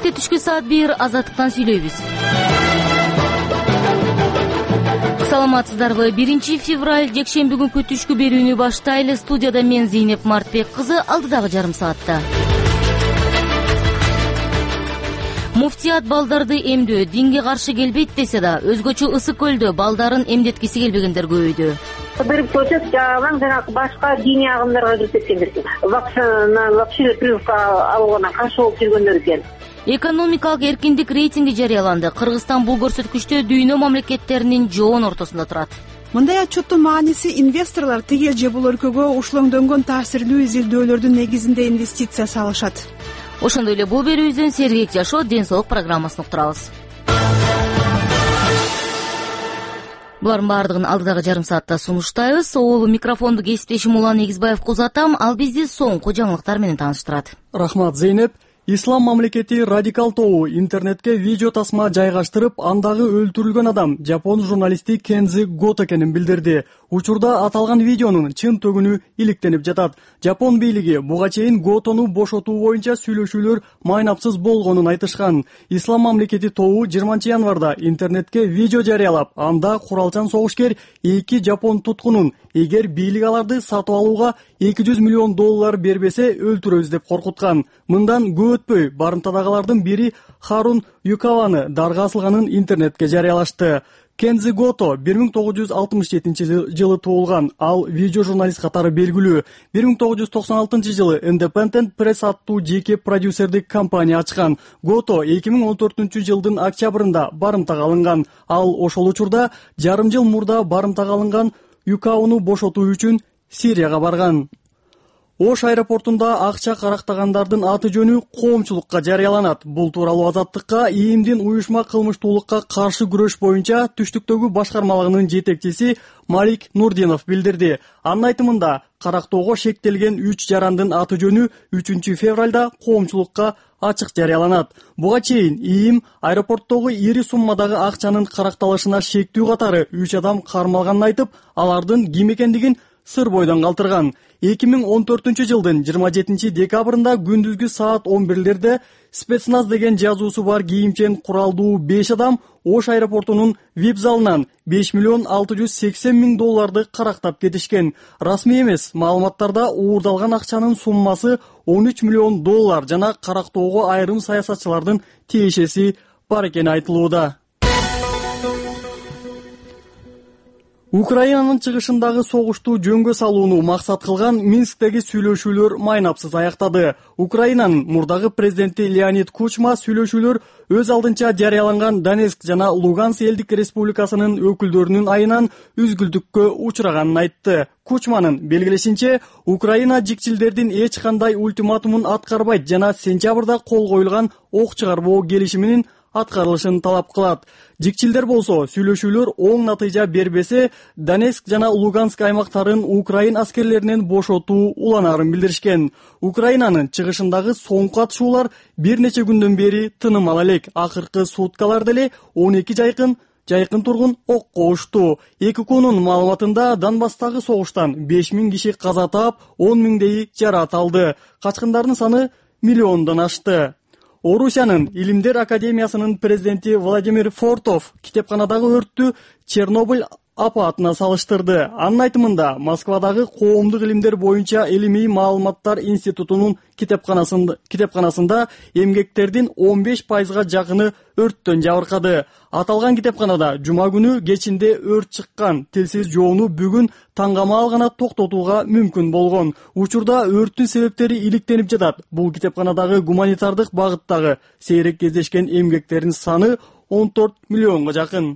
Бишкекте түшкү саат 1 азаттыктан сүйлөйбүз. Саламатсыздарбы? 1 февраль жекшемби күнкү түшкү берүүнү баштайлы. Студияда мен Зейнеп Мартбек кызы, алдыдагы жарым саатта. Муфтият балдарды эмдөө динге каршы келбейт десе да, өзгөчө Ысык көлдө балдарын эмдеткиси келбегендер көбөйдү. Бир көчөт жанагы башка диний агымдарга кирип кеткендер экен. Вообще прививка алууга каршы болуп жүргөндөр экен. Экономикалык эркиндик рейтинги жарыяланды. Кыргызстан бул көрсөткүчтө дүйнө мамлекеттеринин жоон ортосунда турат. Мындай отчеттун мааниси инвесторлор тигил же бул өлкөгө ушулоңдөнгөн таасирдүү изилдөөлөрдүн негизинде инвестиция салышат. Ошондой эле бул берүүбүздөн сергек жашоо, ден соолук программасын уктурабыз. Булардын баардыгын алдыдагы жарым саатта сунуштайбыз. Ол микрофонду кесиптешим Улан Эгизбаевге узатам. Ал бизди соңку жаңылыктар менен тааныштырат. Рахмат, Зейнеп. Ислам мамлекети радикал тобу интернетке видео тасма жайгаштырып, андагы өлтүрүлгөн адам жапон журналисти Кензи Гото экенин билдирди. Учурда аталган видеонун чын төгүнү иликтенип жатат. Жапон бийлиги буга чейин Готону бошотуу боюнча сүйлөшүүлөр майнапсыз болгонун айтышкан. Ислам мамлекети тобу 20 январда интернетке видео жарыялап, анда куралчан согушкер 2 жапон туткунун эгер бийлик аларды сатып алууга $200 миллион бербесе өлтүрөбүз деп коркуткан. Мындан көп өтпөй барымтадагылардын бири Харун Юкаваны дарга асылганын интернетке жарыялашты. Кензи Гото 1967 жылы туулган. Ал видео журналист катары белгилүү. 1996 жылы Independent Press аттуу жеке продюсердик компания ачкан. Гото 2014 жылдын октябрында барымтага алынган. Ал ошол учурда жарым жыл мурда барымтага алынган Юкаваны бошотуу үчүн Сирияга барган. Ош аэропортунда акча карактагандардын аты жөнү коомчулукка жарыяланат. Бул тууралуу Азаттыкка ИИМдин уюшма кылмыштуулукка каршы күрөш боюнча түштүктөгү башкармалыгынын жетекчиси Малик Нурдинов билдирди. Анын айтымында, карактоого шектелген 3 жарандын аты жөнү 3 февралда коомчулукка ачык жарыяланат. Буга чейин ИИМ аэропорттогу ири суммадагы акчанын каракталышына шектүү катары 3 адам кармалганын айтып, алардын ким экендигин сыр бойдон калтырган. 2014 жылдын 27 декабрында күндүзгү саат 11-лерде спецназ деген жазуусу бар кийимчен куралдуу 5 адам Ош аэропортунун VIP залынан $5 миллион $680,000 карактап кетишкен. Расмий эмес маалыматтарда уурдалган акчанын суммасы $13 миллион жана карактоого айрым саясатчылардын тиешеси бар экени айтылууда. Украинанын чыгышындагы согушту жөнгө салууну максат кылган Минсктеги сүйлөшүүлөр майнапсыз аяктады. Украинанын мурдагы президенти Леонид Кучма сүйлөшүүлөр өз алдынча жарыяланган Донецк жана Луганск элдик республикасынын өкүлдөрүнүн айынан үзгүлтүккө учраганын айтты. Кучманын белгилешинче, Украина жикчилдердин эч кандай ультиматумун аткарбайт жана сентябрда кол коюлган ок чыгарбоо келишиминин аткарылышын талап кылат. Жикчилдер болсо сүйлөшүүлөр оң натыйжа бербесе, Донецк жана Луганск аймактарын Украин аскерлеринен бошотуу уланарын билдиришкен. Украинанын чыгышындагы соңку атышуулар бир нече күндөн бери тынымал элек. Акыркы суткаларда эле 12 жайкын тургун окко ушту. ЭККнун маалыматында Донбасстагы согуштан 5000 киши каза таап, 10 000 жараат алды. Качкындардын саны миллиондон ашты. Орусиянын Илимдер академиясынын президенти Владимир Фортов китепканадагы өрттү Чернобыль апатына салыштырды. Анын айтымында, Москвадагы коомдук илимдер боюнча илимий маалыматтар институтунун китепканасында эмгектердин 15%га жакыны өрттөн жабыркады. Аталган китепканада жума күнү кечинде өрт чыккан. Тилсиз жоону бүгүн таңгамаал гана токтотууга мүмкүн болгон. Учурда өрттүн себептери иликтенип жатат. Бул китепканадагы гуманитардык багыттагы сейрек кездешкен эмгектердин саны 14 миллионго жакын.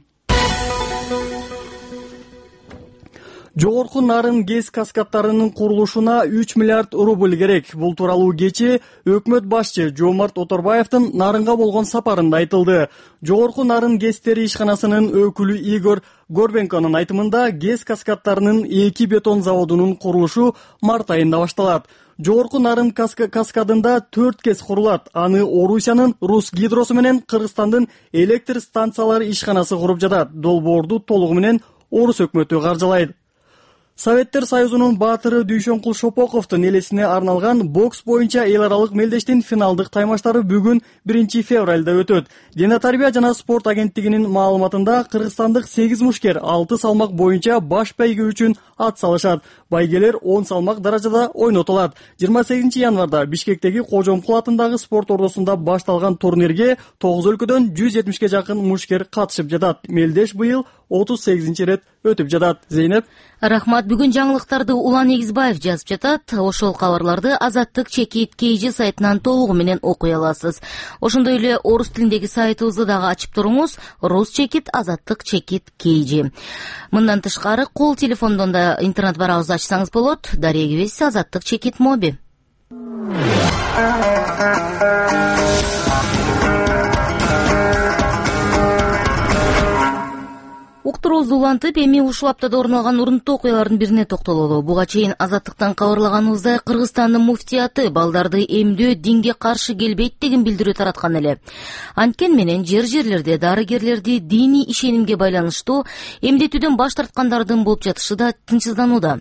Жогорку нарын гез каскаддарынын курулушуна 3 миллиард рубль керек. Бул тууралуу кечээ өкмөт башчы Жомарт Оторбаевдин нарынга болгон сапарында айтылды. Жогорку нарын гезтери ишканасынын өкүлү Игорь Горбенконун айтымында, гез каскаддарынын 2 бетон заводунун курулушу март айында башталат. Жогорку нарын каскадында 4 кез курулат. Аны Орусиянын Рус гидросу менен Кыргызстандын электр станциялары ишканасы куруп жатат. Долбоорду толугу менен Орус өкмөтү каржылайт. Советтер Союзунун баатыры Дүйшөнкул Шопоковдун элесине арналган бокс боюнча эл аралык мелдештин финалдык таймаштары бүгүн 1 февралда өтөт. Дене тарбия жана спорт агенттигинин маалыматында кыргызстандык 8 мушкер 6 салмак боюнча баш байге үчүн ат салышат. Байгелер 10 салмак даражада ойнотулат. 28 январда Бишкектеги Кожомкул атындагы спорт ордосунда башталган турнирге 9 өлкөдөн 170ге жакын мушкер катышып жатат. Мелдеш быйыл 38 рет өтүп жатат. Зейнеп. Рахмат. Бүгүн жаңылыктарды Улан Эгизбаев жазып жатат. Ошол кабарларды Азаттык чекит KG сайтынан толугу менен окуй аласыз. Ошондой эле орус тилиндеги сайтыбызды дагы ачып туруңуз. Рус чекит Азаттык чекит KG. Мындан тышкары кол телефондон да интернет барабызды ачсаңыз болот. Дарек Вести Азаттык чекит моби. Уктуруубузду улантып, эми ушул аптада орун алган урунттуу окуялардын бирине токтололу. Буга чейин Азаттыктан кабарлаганыбыздай, Кыргызстандын муфтияты балдарды эмдөө динге каршы келбейт деген билдирүү тараткан эле. Анткени менен жерлерде дарыгерлерди диний ишенимге байланыштуу эмдетүүдөн баш тарткандардын болуп жатышы да тынчсызданууда.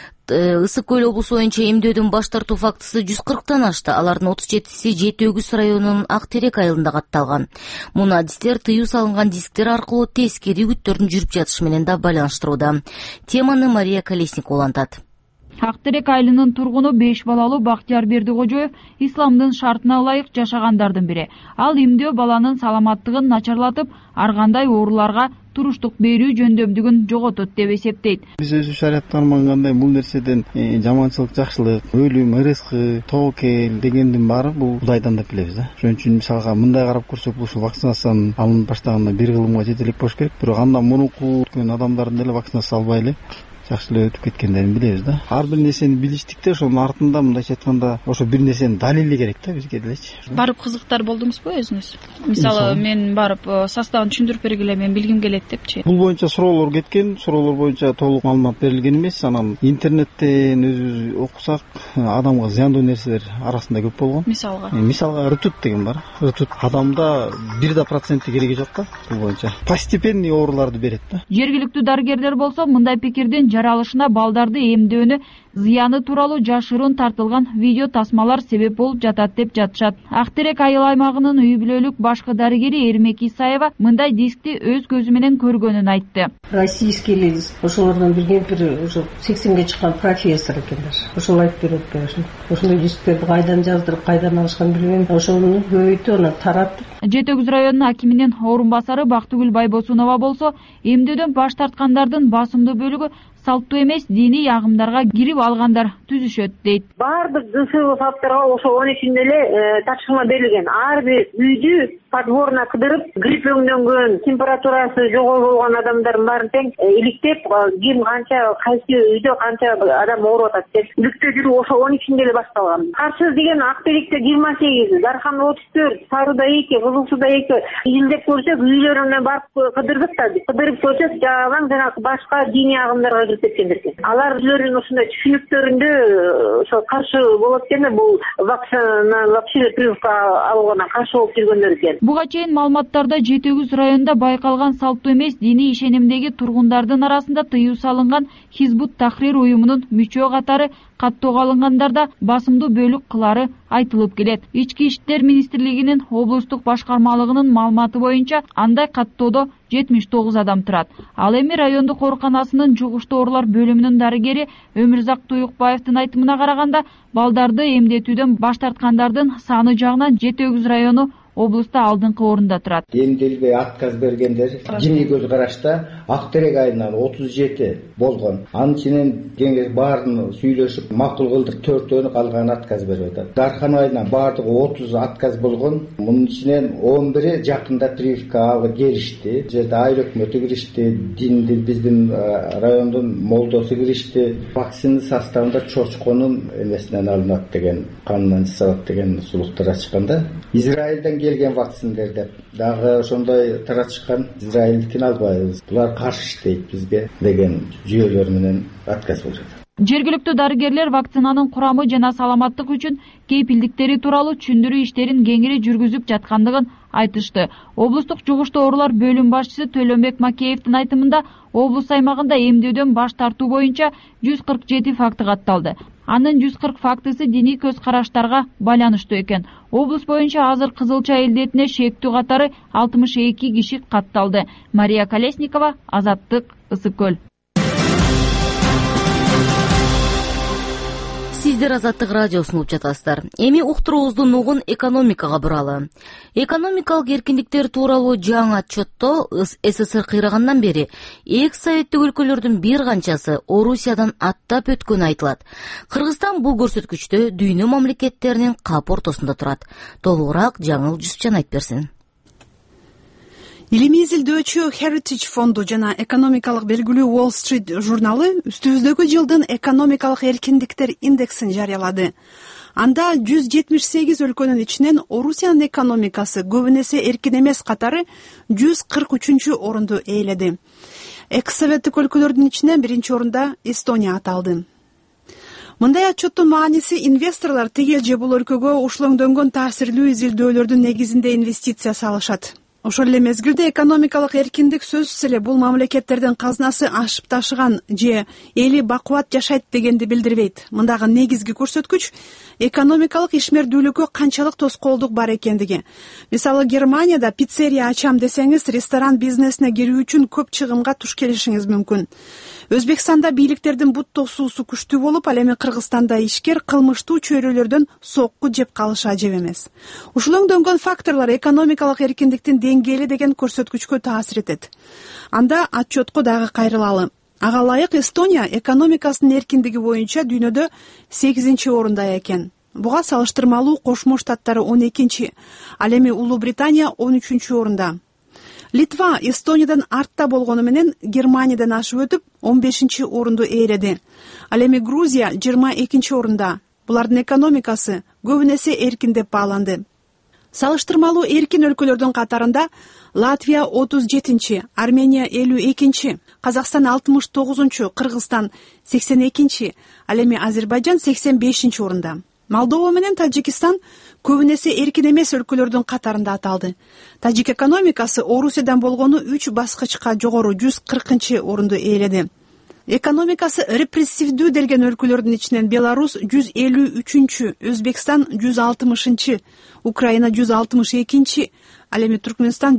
Ысык Көл облусу боюнча эмдөөдөн баш тартуу фактысы 140тан ашты. Алардын 37си Жети Өгүз районунун Ак Терек айылында катталган. Муну адистер тыюу салынган дисктер аркылуу тескери үгүттөрдүн жүрүп жатышы менен да байланыштырууда. Теманы Мария Колесникова улантат. Ак Терек айылынын тургуну 5 балалуу Бактияр Бердикожоев исламдын шартына ылайык жашагандардын бири. Ал эмдөө баланын саламаттыгын начарлатып, ар кандай ооруларга туруштук берүү жөндөмдүгүн жоготот деп эсептейт. Биз өзү шариятта кармангандай бул нерседен жаманчылык, жакшылык, өлүм, ырыскы, тобокел дегендин баары бул Кудайдан деп билебиз да. Ошон үчүн мисалга мындай карап көрсөк, бул вакцинациянын алынып баштаганда бир кылымга жете элек болуш керек. Бирок андан мурунку өткөн адамдардын деле вакцинация албай эле жакшы эле өтүп кеткендерин билебиз да. Ар бир нерсени билиштик да, ошонун артында мындайча айтканда ошо бир нерсенин далили керек да бизге делечи. Барып кызыктар болдуңузбу өзүңүз? Мисалы мен барып составын түшүндүрүп бергиле, мен билгим келет депчи. Бул боюнча суроолор кеткен, суроолор боюнча толук маалымат берилген эмес. Анан интернеттен өзүбүз окусак, адамга зыяндуу нерселер арасында көп болгон. Мисалга ртут деген бар. Ртут адамда 1% кереги жок да. Бул боюнча постепенный ооруларды берет да. Жергиликтүү дарыгерлер болсо мындай пикирдин жаралышына балдарды эмдөөнү зыяны тууралуу жашыруун тартылган видео тасмалар себеп болуп жатат деп жатышат. Ак Терек айыл аймагынын үй бүлөлүк башкы дарыгери Эрмек Исаева мындай дискти өз көзү менен көргөнүн айтты. Российский ошолордон бир 80ге чыккан профессор экендер. Ошол айтып берет. Ошондой дисктерди кайдан жаздырып, кайдан алышкан билбейм. Ошону көбөйтүп, аны таратып. Жети Өгүз районунун акиминин орун басары Бактыгүл Байбосунова болсо, эмдөөдөн баш тарткандардын басымдуу бөлүгү салттуу эмес диний агымдарга кирип алгандар түзүшөт дейт. Баардык ДСУ факторго ошо 13-ндө эле тапшырма берилген. Ар бир үйдү подворно кыдырып, гриппөңдөнгөн, температурасы жогору болгон адамдардын баарын тең иликтеп, ким канча, кайсы үйдө канча адам ооруп атат деп иликтөө жүрүү ошо 13-ндө эле башталган. Каршы деген Ак Теректе 28, Дарханда 34, Сарыда 2, Кызыл Суда 2. Илдеп көрсөк, үйлөрүнө барып кыдырдык да. Кыдырып көрсөк, жанагы башка диний агымдарга кирип кеткендер экен. Алар өзлөрүнүн ушундай түшүнүктөрүндө ошо каршы болот экен, бул вакцина вообще прививка алууга каршы болуп жүргөндөр экен. Буга чейин маалыматтарда Жети Өгүз районунда байкалган салттуу эмес диний ишенимдеги тургундардын арасында тыюу салынган Хизбут Тахрир уюмунун мүчө катары каттоого алынгандарда басымдуу бөлүк кылары айтылып келет. Ички иштер министрлигинин облустук башкармалыгынын маалыматы боюнча андай каттоодо 79 адам турат. Ал эми райондук ооруканасынын жугуштуу оорулар бөлүмүнүн дарыгери Өмүрзак Туюкбаевдин айтымына караганда, балдарды эмдетүүдөн баш тарткандардын саны жагынан Жети Өгүз району облуста алдыңкы орунда турат. Эмделбей отказ бергендер диний көз карашта Ак Терек айылынан 37 болгон. Анын ичинен кеңеш баарын сүйлөшүп макул кылдык, 4-өнү калган отказ берип атат. Дархан айылынан баардыгы 30 отказ болгон. Мунун ичинен 11 жакында прививка алып келишти. Жерде айыл өкмөтү киришти, биздин райондун молдосу киришти. Вакцина составында чочконун эмесинен алынат деген, канынан жасалат деген сулуктар ачканда, Израилден келген вакциндар деп дагы ошондой таратышкан. Израилдикин албайбыз, булар каршы иштейт бизге деген жүйөлөр менен отказ берет. Жергиликтүү дарыгерлер вакцинанын курамы жана саламаттык үчүн кейпилдиктери тууралуу түшүндүрүү иштерин кеңири жүргүзүп жаткандыгын айтышты. Облустук жугуштуу оорулар бөлүм башчысы Төлөнбек Макеевдин айтымында облус аймагында эмдөөдөн баш тартуу боюнча 147 факты катталды. Анын 140 фактысы диний көз караштарга байланыштуу экен. Облус боюнча азыр кызылча илдетине шектүү катары 62 киши катталды. Мария Колесникова, Азаттык, Ысык көл. Сиздер Азаттык радиосун угуп жатасыздар. Эми уктуруубуздун нугун экономикага буралы. Экономикалык эркиндиктер тууралуу жаңы отчетто СССР кыйрагандан бери экс советтик өлкөлөрдүн бир канчасы Орусиядан аттап өткөнү айтылат. Кыргызстан бул көрсөткүчтө дүйнө мамлекеттеринин кап ортосунда турат. Толугураак Жаңыл Жусупчан айтып берсин. Илимий изилдөөчү Heritage фонду жана экономикалык белгилүү Wall Street журналы үстүбүздөгү жылдын экономикалык эркиндиктер индексин жарыялады. Анда 178 өлкөнүн ичинен Орусиянын экономикасы көбүн эсе эркин эмес катары 143 орунду ээледи. Экс-советтик өлкөлөрдүн ичинен биринчи орунда Эстония аталды. Мындай отчеттун мааниси инвесторлор тигил же бул өлкөгө ушулоңдөнгөн таасирлүү изилдөөлөрдүн негизинде инвестиция салышат. Ошол эле мезгилде экономикалык эркиндик сөзсүз эле бул мамлекеттердин казнасы ашып ташыган же эли бакубат жашайт дегенди билдирбейт. Мындагы негизги көрсөткүч экономикалык ишмердүүлүккө канчалык тоскоолдук бар экендиги. Мисалы Германияда пиццерия ачам десеңиз, ресторан бизнесине кирүү үчүн көп чыгымга туш келишиңиз мүмкүн. Өзбекстанда бийликтердин бут тосуусу күчтүү болуп, ал эми Кыргызстанда ишкер кылмыштуу чөйрөлөрдөн сокку жеп калышы ажеп эмес. Ушулоңдөнгөн факторлор экономикалык эркиндиктин деңгээли деген көрсөткүчкө таасир этет. Анда отчетко дагы кайрылалы. Ага ылайык Эстония экономикасынын эркиндиги боюнча дүйнөдө 8-чи орунда экен. Буга салыштырмалуу Кошмо Штаттары 12-чи, ал эми Улуу Британия 13-чү орунда. Литва Эстониядан артта болгону менен Германиядан ашып өтүп 15-чи орунду ээледи. Ал эми Грузия 22-чи орунда. Булардын экономикасы көбүн эсе эркин деп бааланды. Салыштырмалуу эркин өлкөлөрдүн катарында Латвия 37-чи, Армения 52-чи, Казакстан 69-чу, Кыргызстан 82-чи, ал эми Азербайжан 85-чи орунда. Молдова менен Тажикстан көбүн эсе эркин эмес өлкөлөрдүн катарында аталды. Тажик экономикасы Орусиядан болгону 3 баскычка жогору 140-чы орунду ээледи. Экономикасы репрессивдүү делген өлкөлөрдүн ичинен Беларусь 153-чү, Өзбекстан 160-чы, Украина 162-чи, ал эми Түркмөнстан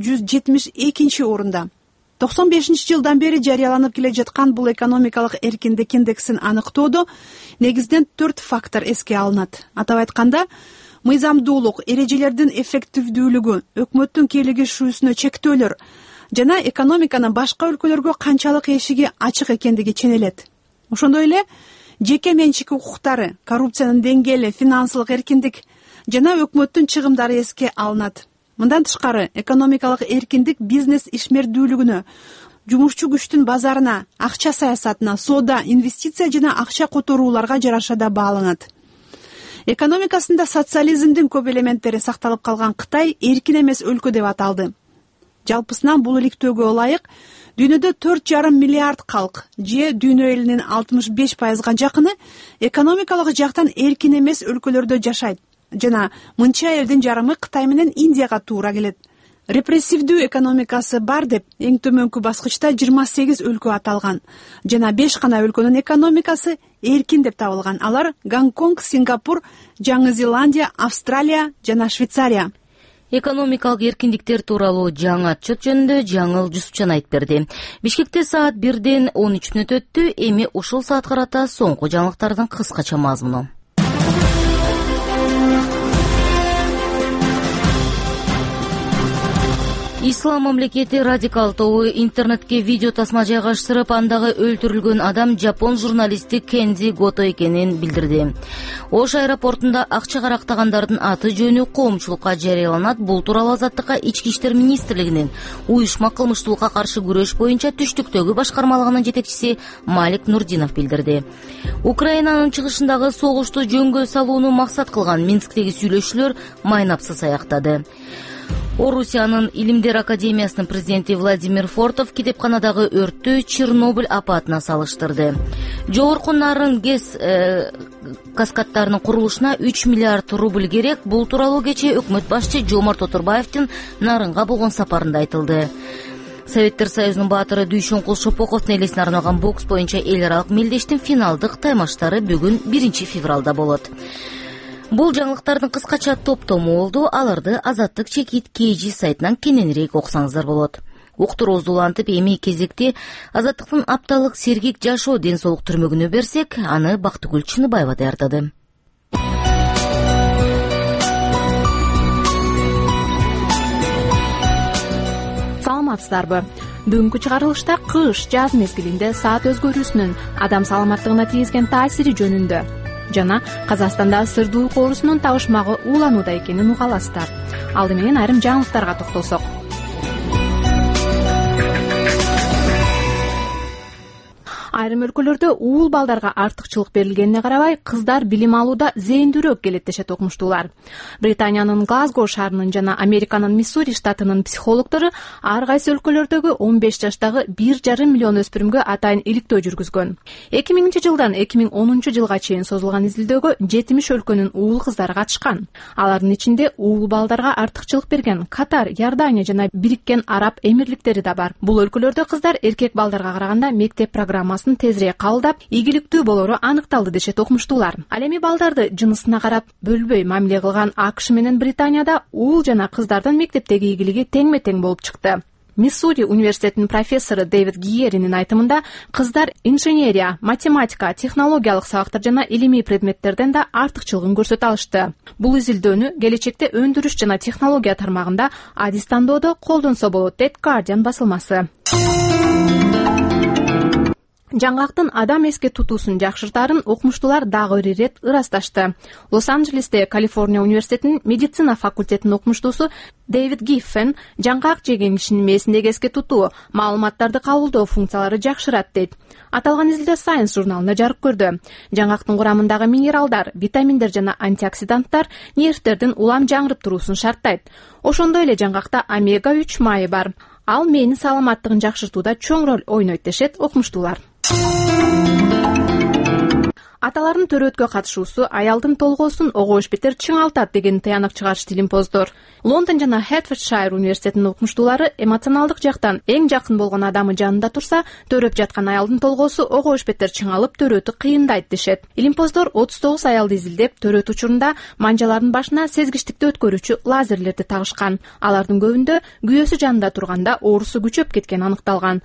172-чи орунда. 95-жылдан бери жарыяланып келе жаткан бул экономикалык эркиндик индексин аныктоодо негизинен 4 фактор эске алынат. Атап айтканда, мыйзамдуулук, эрежелердин эффективдүүлүгү, өкмөттүн кийлигишүүсүнө чектөөлөр жана экономиканын башка өлкөлөргө канчалык эшиги ачык экендиги ченелет. Ошондой эле жеке менчик укуктары, коррупциянын деңгээли, финансылык эркиндик жана өкмөттүн чыгымдары эске алынат. Мындан тышкары, экономикалык эркиндик бизнес ишмердүүлүгүнө, жумушчу күчтүн базарына, акча саясатына, соода, инвестиция жана акча которууларга жараша да бааланат. Экономикасында социализмдин көп элементтери сакталып калган Кытай эркин эмес өлкө деп аталды. Жалпысынан бул иликтөөгө ылайык дүйнөдө 4,5 миллиард калк же дүйнө элинин 65%га жакыны экономикалык жактан эркин эмес өлкөлөрдө жашайт жана мынча элдин жарымы Кытай менен Индияга туура келет. Репрессивдүү экономикасы бар деп эң төмөнкү баскычта 28 өлкө аталган жана 5 гана өлкөнүн экономикасы эркин деп табылган. Алар Гонконг, Сингапур, Жаңы Зеландия, Австралия жана Швейцария. Экономикалык эркиндиктер тууралуу жаңы отчет жөнүндө Жаңыл Жусупчан айтып берди. Бишкекте саат 1-ден 13 мүнөт өттү. Эми ушул саат карата соңку жаңылыктардын кыскача мазмуну. Ислам мамлекети радикал тобу интернетке видео тасма жайгаштырып, андагы өлтүрүлгөн адам жапон журналисти Кензи Гото экенин билдирди. Ош аэропортунда акча карактагандардын аты жөнү коомчулукка жарыяланат. Бул тууралуу Азаттыкка Ички иштер министрлигинин уюшма кылмыштуулукка каршы күрөш боюнча түштүктөгү башкармалыгынын жетекчиси Малик Нурдинов билдирди. Украинанын чыгышындагы согушту жөнгө салууну максат кылган Минсктеги сүйлөшүүлөр майнапсыз аяктады. Орусиянын Илимдер академиясынын президенти Владимир Фортов китепканадагы өрттү Чернобыль апатына салыштырды. Жогорку нарын ГЭС каскадтарынын курулушуна 3 миллиард рубль керек. Бул тууралуу кечээ өкмөт башчы Жомарт Отурбаевдин Нарынга болгон сапарында айтылды. Советтер Союзунун баатыры Дүйшөнкул Шопоковдун элесине арналган бокс боюнча эл аралык мелдештин финалдык таймаштары бүгүн 1 февралда болот. Бул жаңылыктардын кыскача топтому болду. Аларды Азаттык Чекит KG сайтынан кененирээк окусаңыздар болот. Уктурубузду улантып, эми кезекте Азаттыктын апталык сергек жашоо ден соолук түрмөгүнө берсек, аны Бактыгүл Чыныбаева даярдады. Саламатсыздарбы? Бүгүнкү чыгарылышта кыш жаз мезгилинде саат өзгөрүүсүнүн адам саламаттыгына тийгизген таасири жөнүндө жана Казакстанда сырдуу уйку оорусунун табышмагы ууланууда экенин уга аласыздар. Алды менен айрым жаңылыктарга токтолсок. Айрым өлкөлөрдө уул балдарга артыкчылык берилгенине карабай, кыздар билим алууда зээндүүрөөк келет дешет окумуштуулар. Британиянын Глазго шаарынын жана Американын Миссури штатынын психологдору ар кайсы өлкөлөрдөгү 15 жаштагы 1,5 миллион өспүрүмгө атайын иликтөө жүргүзгөн. 2000 жылдан 2010 жылга чейин созулган изилдөөгө 70 өлкөнүн уул кыздары катышкан. Алардын ичинде уул балдарга артыкчылык берген Катар, Иордания жана Бириккен Араб Эмирликтери да бар. Бул өлкөлөрдө кыздар эркек балдарга караганда мектеп программасын тезирээк кабылдап, ийгиликтүү болору аныкталды дешет окумуштуулар. Ал эми балдарды жынысына карап бөлбөй мамиле кылган АКШ менен Британияда уул жана кыздардын мектептеги ийгилиги теңме-тең болуп чыкты. Миссури университетинин профессору Дэвид Гиеринин айтымында, кыздар инженерия, математика, технологиялык сабактар жана илимий предметтерден да артыкчылыгын көрсөтө алышты. Бул изилдөөнү келечекте өндүрүш жана технология тармагында адис тандоодо колдонсо болот, дейт Guardian басылмасы. Жаңгактын адам эске тутуусун жакшыртаарын окумуштуулар дагы бир ирет ырасташты. Лос-Анджелесте Калифорния университетинин медицина факультетинин окумуштуусу Дэвид Гиффен жаңгак жеген кишинин мээсиндеги эске тутуу, маалыматтарды кабылдоо функциялары жакшырат дейт. Аталган изилдөө Science журналында жарык көрдү. Жаңгактын курамындагы минералдар, витаминдер жана антиоксиданттар нервтердин улам жаңырып туруусун шарттайт. Ошондой эле жаңгакта омега-3 майы бар. Ал мээнин саламаттыгын жакшыртууда чоң роль ойнойт дешет окумуштуулар. Аталардын төрөткө катышуусу аялдын толгоосун огош бетер чыңалтат деген тыянак чыгарышты илимпоздор. Лондон жана Хертфордшайр университетинин окумуштуулары эмоционалдык жактан эң жакын болгон адамы жанында турса, төрөп жаткан аялдын толгоосу огош бетер чыңалып, төрөтү кыйындайт дешет. Илимпоздор 39 аялды изилдеп, төрөт учурунда манжалардын башына сезгичтикти өткөрүүчү лазерлерди тагышкан. Алардын көбүндө күйөөсү жанында турганда оорусу күчөп кеткени аныкталган.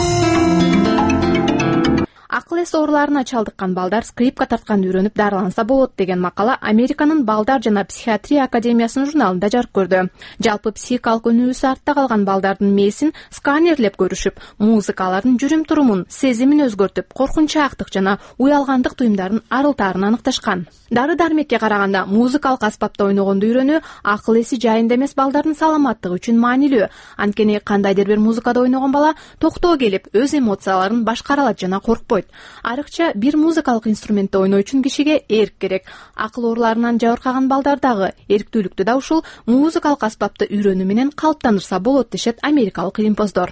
Акыл эс ооруларына чалдыккан балдар скрипка тартканды үйрөнүп дарыланса болот деген макала Американын Балдар жана психиатрия академиясынын журналында жарык көрдү. Жалпы психикалык өнүгүүсү артта калган балдардын мээсин сканерлеп көрүшүп, музыка алардын жүрүм-турумун, сезимин өзгөртүп, коркунчаактык жана уялгандык туюмдарын арылтаарын аныкташкан. Дары-дармекке караганда музыкалык аспапта ойногонду үйрөнүү акыл эси жайында эмес балдардын саламаттыгы үчүн маанилүү. Анткени кандайдыр бир музыкада ойногон бала токтоо келип, өз эмоцияларын башкара алат жана коркпойт. Арыкча бир музыкалык инструментти ойноо үчүн кишиге эрк керек. Акыл ооруларынан жабыркаган балдардагы эрктүүлүктү да ушул музыкалык аспапты үйрөнүү менен калыптандырса болот дешет америкалык илимпоздор.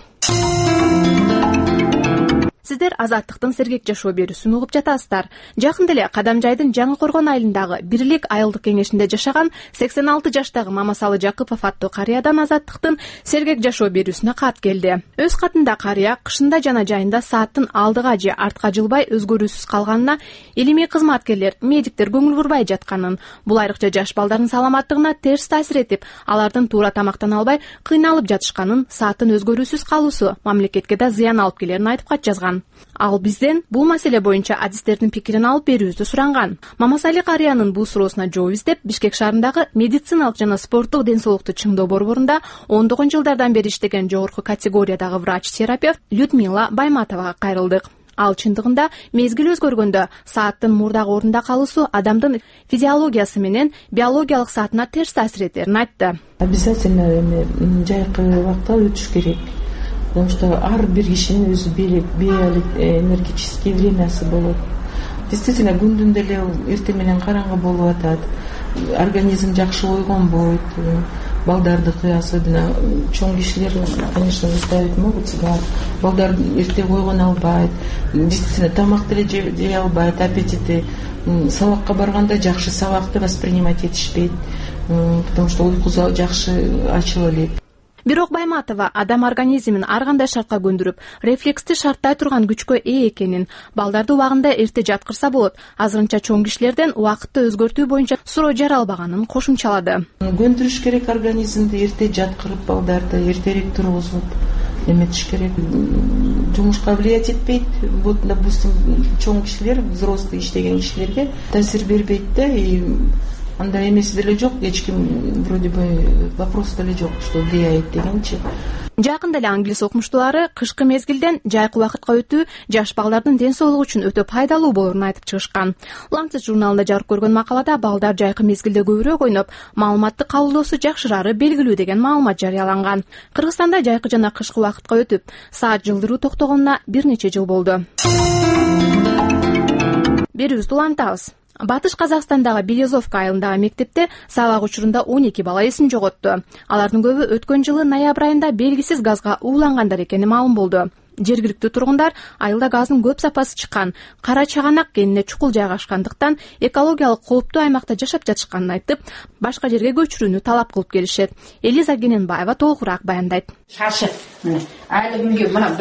Сиздер Азаттыктын сергек жашоо берүүсүн угуп жатасыздар. Жакында эле Кадамжайдын Жаңы Коргон айылындагы Бирлик айылдык кеңешинде жашаган 86 жаштагы Мамасалы Жакыпов аттуу карыядан Азаттыктын сергек жашоо берүүсүнө кат келди. Өз катында карыя кышында жана жайында сааттын алдыга же артка жылбай өзгөрүүсүз калганына, илимий кызматкерлер, медиктер көңүл бурбай жатканын, бул айрыкча жаш балдардын саламаттыгына терс таасир этип, алардын туура тамактана албай кыйналып жатышканын, сааттын өзгөрүүсүз калуусу мамлекетке да зыян алып келерин айтып кат жазган. Ал бизден бул маселе боюнча адистердин пикирин алып берүүбүздү суранган. Мамасали карыянын бул суроосуна жооп издеп, Бишкек шаарындагы медициналык жана спорттук ден соолукту чыңдоо борборунда 10 жылдардан бери иштеген жогорку категориядагы врач-терапевт Людмила Байматовага кайрылдык. Ал чындыгында мезгил өзгөргөндө сааттын мурдагы орунда калуусу адамдын физиологиясы менен биологиялык саатына терс таасир этерин айтты. Обязательно жайкы убакта өтүш керек. Потому что ар бир кишинин өзү биоэнергетический времясы болот. Действительно, күндүн деле эртең менен караңгы болуп атат. Организм жакшы ойгонбойт. балдарды кыясы чоң кишилер, конечно, заставить могут себя. Балдар эрте койгон албайт, действительно тамак деле жей албайт, аппетиты сабакка барганда жакшы сабакты воспринимать этишпейт, потому что уйкусу жакшы ачылып элек. Бирок Байматова адам организмин ар кандай шартка көндүрүп, рефлексти шарттай турган күчкө ээ экенин, балдарды убагында эрте жаткырса болот, азырынча чоң кишилерден убакытты өзгөртүү боюнча суроо жаралбаганын кошумчалады. Көндүрүш керек организмди, эрте жаткырып балдарды, эртерээк тургузуп эметиш керек. Жумушка влиять этпейт. Вот, допустим, чоң кишилер, взрослый иштеген кишилерге таасир бербейт да, и андай эмеси деле жок, эч ким вроде бы вопрос деле жок, что влияет дегенчи. Жакында эле англис окумуштуулары кышкы мезгилден жайкы убакытка өтүү жаш балдардын ден соолугу үчүн өтө пайдалуу болоорун айтып чыгышкан. Lancet журналында жарык көргөн макалада балдар жайкы мезгилде көбүрөөк ойноп, маалыматты кабылдоосу жакшырары белгилүү деген маалымат жарыяланган. Кыргызстанда жайкы жана кышкы убакытка өтүп, саат жылдыруу токтогонуна бир нече жыл болду. Берүүбүздү улантабыз. Батыш Казакстандагы Белезовка айылындагы мектепте сабак учурунда 12 бала эсин жоготту. Алардын көбү өткөн жылы ноябрь айында белгисиз газга уулангандар экени маалым болду. Жергиликтүү тургундар айылда газдын көп запасы чыккан, кара чаганак кенине чукул жайгашкандыктан экологиялык кооптуу аймакта жашап жатышканын айтып, башка жерге көчүрүүнү талап кылып келишет. Элиза Гененбаева толугураак баяндайт. Шашы мына айлы күнгө мына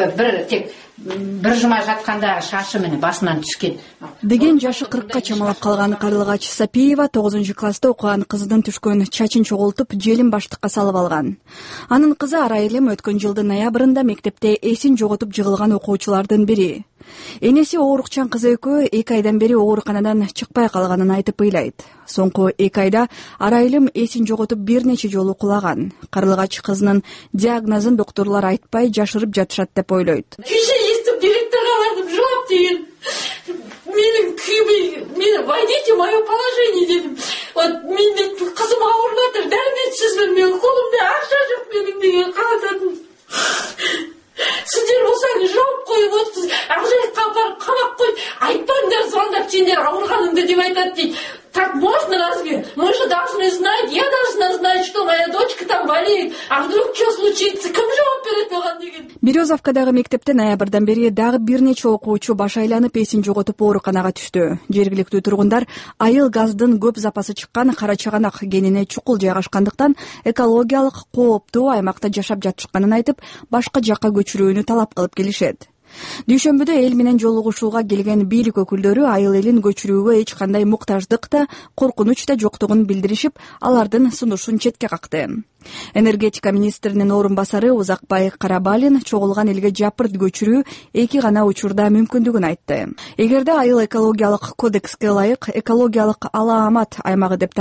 бир жума жатканда шашы мени басынан түшкөн деген жашы 40-ка чамалап калган Карлыгач Сапиева 9-класста окуган кызынын түшкөн чачын чогултуп желин баштыкка салып алган. Анын кызы Арайылым өткөн жылдын ноябрында мектепте эсин жоготуп жыгылган окуучулардын бири. Энеси оорукчан кызы экөө 2 айдан бери ооруканадан чыкпай калганын айтып ыйлайт. Соңку 2 айда Арайылым эсин жоготуп бир нече жолу кулаган. Карлыгач кызынын диагнозун докторлор айтпай жашырып жатышат деп ойлойт. Директорға бардым, жылап деген. Менің күйімі, мені войдите мое положение дедім. Вот менің қызым ауырып жатыр, дәрменсізбін, менің қолымда ақша жоқ менің деген қалататын. Сіздер болсаңыз жауып қойып отырсыз, ақжайыққа апарып қамап қойып, айтпаңдар звондап сендер ауырғаныңды деп айтады дейді. Так можно разве? Мы же должны знать, я должна знать, что моя дочка там болеет, а вдруг что случится? Кім жауап берет маған деген. Березовкадагы мектепте ноябрдан бери дагы бир нече окуучу баш айланып эсин жоготуп ооруканага түштү. Жергиликтүү тургундар айыл газдын көп запасы чыккан кара чаганак кенине чукул жайгашкандыктан экологиялык кооптуу аймакта жашап жатышканын айтып, башка жакка көчүрүүнү талап кылып келишет. Дүйшөмбүдө эл менен жолугушууга келген бийлик өкүлдөрү айыл элин көчүрүүгө эч кандай муктаждык да, коркунуч да жоктугун билдиришип, алардын сунушун четке какты. Энергетика министринин орун басары Узакбай Карабалин чогулган элге жапырт көчүрүү 2 гана учурда мүмкүндүгүн айтты. Эгерде айыл экологиялык кодекске ылайык экологиялык алаамат аймагы деп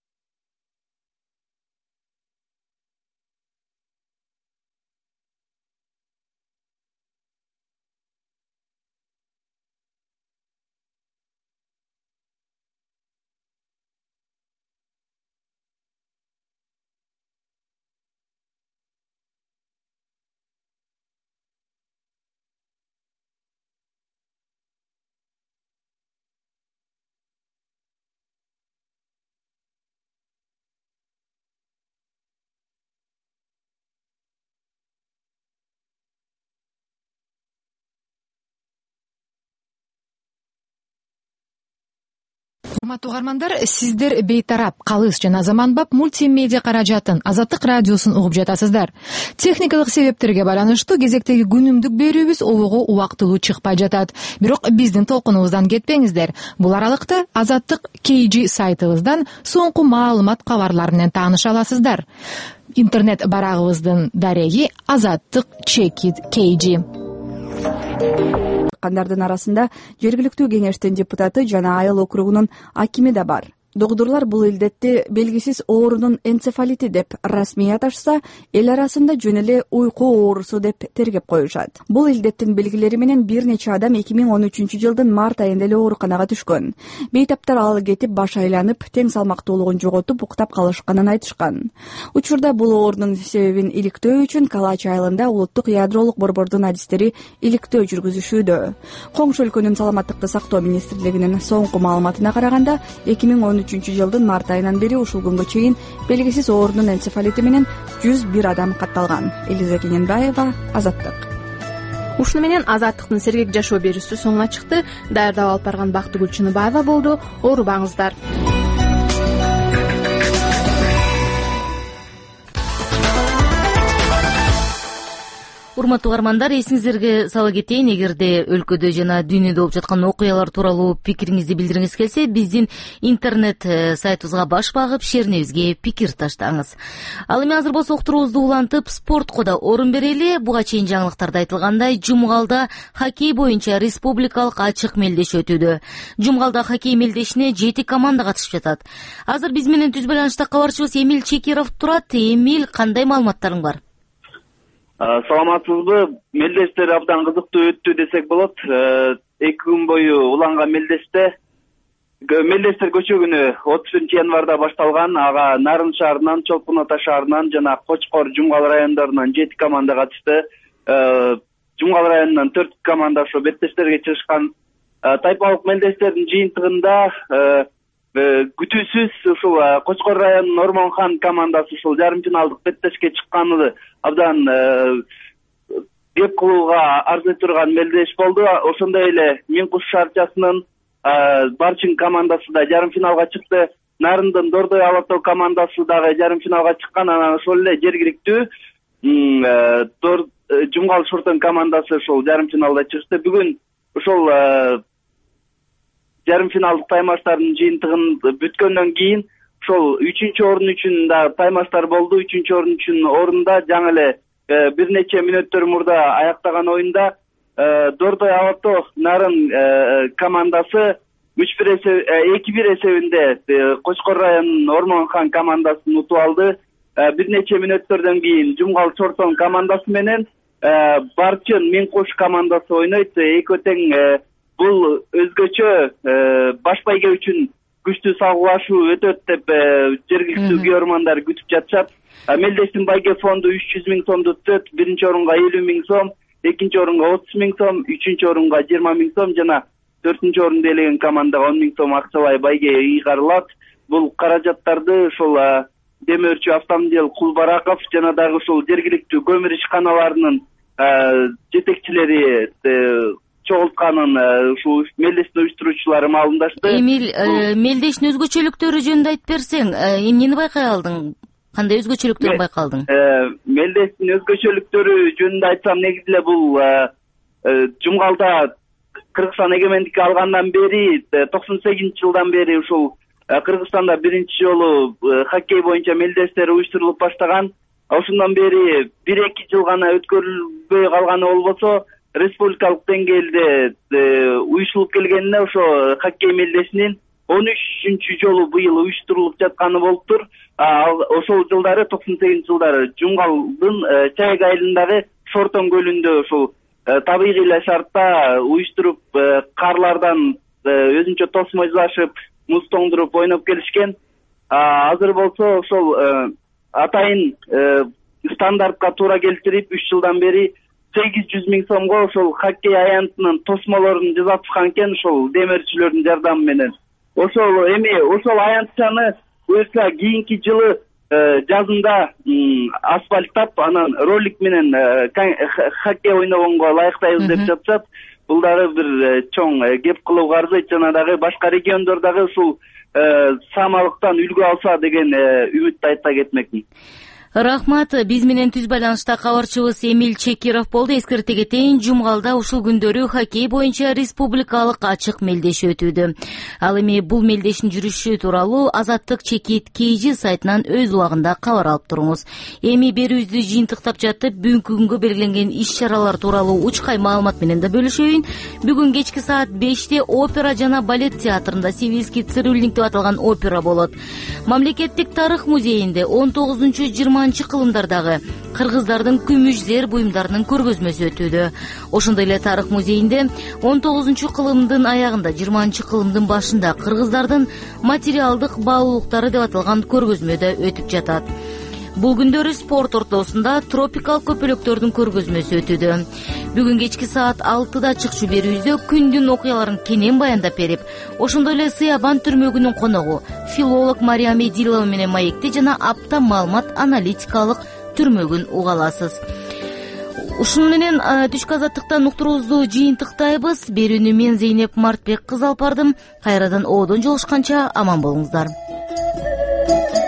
Урматтуу угармандар, сиздер бейтарап, калыс жана заманбап мультимедиа каражатын Азаттык радиосун угуп жатасыздар. Техникалык себептерге байланыштуу кезектеги күнүмдүк берүүбүз обого убактылуу чыкпай жатат. Бирок биздин толкунубуздан кетпеңиздер. Бул аралыкта Азаттык KG сайтыбыздан соңку маалымат кабарлар менен тааныша аласыздар. Интернет барагыбыздын дареги Азаттык KG. Кандардын арасында жергиликтүү кеңештин депутаты жана айыл округунун акими да бар. Докторлор бул илдетти белгисиз оорунун энцефалити деп расмий аташса, эл арасында жөн эле уйку оорусу деп тергеп коюшат. Бул илдеттин белгилери менен бир нече адам 2013 жылдын март айында эле ооруканага түшкөн. Бейтаптар ал кетип баш айланып, тең салмактуулугун жоготуп, уктап калышканын айтышкан. Учурда бул оорунун себебин иликтөө үчүн Калач айылында улуттук ядролук борбордун адистери иликтөө жүргүзүшүүдө. Коңшу өлкөнүн саламаттыкты сактоо министрлигинин соңку маалыматына караганда, 2013 жылдын март айынан бери ушул күнгө чейин белгисиз оорунун энцефалити менен 101 адам катталган. Элиза Кененбаева, Азаттык. Ушуну менен Азаттыктын сергек жашоо берүүсү соңуна чыкты. Даярдап алып барган Бактыгүл Чыныбаева болду. Оорубаңыздар. Урматтуу угармандар, эсиңиздерге сала кетейин, эгерде өлкөдө жана дүйнөдө болуп жаткан окуялар тууралуу пикириңизди билдиргиңиз келсе, биздин интернет сайтыбызга баш багып, шеринебизге пикир таштаңыз. Ал эми азыр болсо уктуруубузду улантып, спортко да орун берели. Буга чейин жаңылыктарда айтылгандай, Жумгалда хоккей боюнча республикалык ачык мелдеш өтүүдө. Жумгалда хоккей мелдешине 7 команда катышып жатат. Азыр биз менен түз байланышта кабарчыбыз Эмиль Чекиров турат. Эмиль, кандай маалыматтарың бар? Саламатсызбы? Мелдештер абдан кызыктуу өттү десек болот. 2 күн бою уланган мелдештер көчөгүнү 30 январда башталган. Ага Нарын шаарынан, Чолпон Ата шаарынан жана Кочкор, Жумгал райондорунан 7 команда катышты. Жумгал районунан 4 команда ошо беттештерге чыгышкан. Тайпалык мелдештердин жыйынтыгында күтүүсүз ушул Кочкор районунун Ормонхан командасы ушул жарым финалдык беттешке чыкканы абдан кеп кылууга арзый турган мелдеш болду. Ошондой эле Миңкуш шаарчасынын Барчин командасы да жарым финалга чыкты. Нарындын Дордой Алатоо командасы дагы жарым финалга чыккан. Анан ошол эле жергиликтүү Жумгал Шортон командасы ошол жарым финалда чыкты. Бүгүн ошол жарым финалдык таймаштардын жыйынтыгын бүткөндөн кийин ошол 3-орун үчүн да таймаштар болду. 3-орун үчүн орунда жаңы эле бир нече мүнөттөр мурда аяктаган оюнда Дордой Алатоо Нарын командасы 2-1 эсебинде Кочкор районунун Ормонхан командасын утуп алды. Бир нече мүнөттөрдөн кийин Жумгал Шортон командасы менен Барчин Миңкуш командасы ойнойт. Экөө тең. Бул өзгөчө баш байге үчүн күчтүү салгылашуу өтөт деп жергиликтүү күйөрмандар күтүп жатышат. Мелдештин байге фонду 300 000 сомду түзөт. 1-орунга 50 000 сом, 2-орунга 30 000 сом, 3-орунга 20 000 сом жана 4-орунду ээлеген командага 10 000 сом акчалай байге ыйгарылат. Бул каражаттарды ушул демөөрчү Автомобиль Кулбараков жана дагы ушул жергиликтүү көмүр ишканаларынын жетекчилери чогултканын ушул мелдештин уюштуруучулары маалымдашты. Эмиль, мелдештин өзгөчөлүктөрү жөнүндө айтып берсең, эмнени байкай алдың? Кандай өзгөчөлүктөрүн байкалдың? Мелдештин өзгөчөлүктөрү жөнүндө айтсам, негизи эле бул Жумгалда Кыргызстан эгемендик алгандан бери 98-жылдан бери ушул Кыргызстанда биринчи жолу хоккей боюнча мелдештер уюштурулуп баштаган. Ошондон бери 1-2 жыл гана өткөрүлбөй калганы болбосо, республикалык деңгээлде уюшулуп келгенине ошо хоккей мелдешинин 13-чү жолу быйыл уюштурулуп жатканы болуптур. Ошол жылдары 98-жылдары Жумгалдын Чайык айылындагы Шортон көлүндө ошол табигый эле шартта уюштуруп, карлардан өзүнчө тосмойзулашып, муз тоңдуруп ойноп келишкен. Азыр болсо ошол атайын стандартка туура келтирип 3 жылдан бери 800 000 сомго ошол хоккей аянтынын тосмолорун жасатышкан экен, ошол демирчилердин жардамы менен. Ошол аянтчаны буюрса кийинки жылы жазында асфальттап, анан ролик менен хоккей ойногонго ылайыктайбыз деп жатышат. Бул дагы бир чоң кеп кылууга арзыйт, жана дагы башка региондордогу ушул самалыктан үлгү алса деген үмүттү айта кетмекмин. Рахмат. Биз менен түз байланышта кабарчыбыз Эмиль Чекиров болду. Эскерте кетейин, Жумгалда ушул күндөрү хоккей боюнча республикалык ачык мелдеш өтүүдө. Ал эми бул мелдештин жүрүшү тууралуу Азаттык Чекит KG сайтынан өз убагында кабар алып туруңуз. Эми берүүбүздү жыйынтыктап жатып, бүгүнкү күнгө белгиленген иш-чаралар тууралуу учкай маалымат менен да бөлүшөйүн. Бүгүн кечки саат 5-те опера жана балет театрында Сивильский цирюльник деп аталган опера болот. Мамлекеттик тарых музейинде 19-20 кылымдардагы кыргыздардын күмүш зер буюмдарынын көргөзмөсү өтүүдө. Ошондой эле тарых музейинде 19-кылымдын аягында, 20-кылымдын башында кыргыздардын материалдык баалуулуктары деп аталган көргөзмө да өтүп жатат. Бул күндөрү спорт ортосунда тропикалык көпөлөктөрдүн көргөзмөсү өтүүдө. Бүгүн кечки саат 6-да чыкчу берүүбүздө күндүн окуяларын кенен баяндап берип, ошондой эле Сыябан түрмөгүнүн коногу филолог Мария Медилова менен маекти жана апта маалымат аналитикалык түрмөгүн уга аласыз. Ушуну менен түшкү азаттыктан уктуруубузду жыйынтыктайбыз. Берүүнү мен Зейнеп Мартбек кызы алып бардым. Кайрадан оодон жолушканча аман болуңуздар.